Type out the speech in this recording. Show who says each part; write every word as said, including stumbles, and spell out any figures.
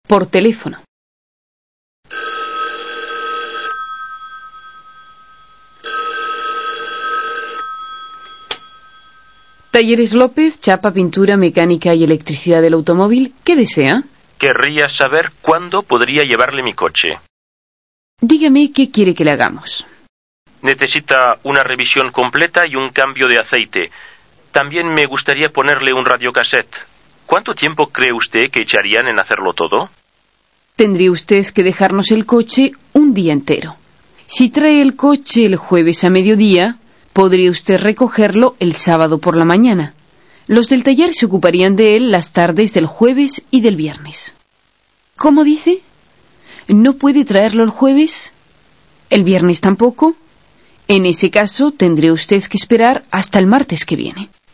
Speaker 1: por teléfono. Talleres López, chapa, pintura, mecánica y electricidad del automóvil. ¿Qué desea?
Speaker 2: Querría saber cuándo podría llevarle mi coche.
Speaker 1: Dígame qué quiere que le hagamos.
Speaker 2: Necesita una revisión completa y un cambio de aceite. También me gustaría ponerle un radiocassette. ¿Cuánto tiempo cree usted que echarían en hacerlo todo?
Speaker 1: Tendría usted que dejarnos el coche un día entero. Si trae el coche el jueves a mediodía, podría usted recogerlo el sábado por la mañana. Los del taller se ocuparían de él las tardes del jueves y del viernes. ¿Cómo dice? ¿No puede traerlo el jueves? ¿El viernes tampoco? En ese caso, tendría usted que esperar hasta el martes que viene.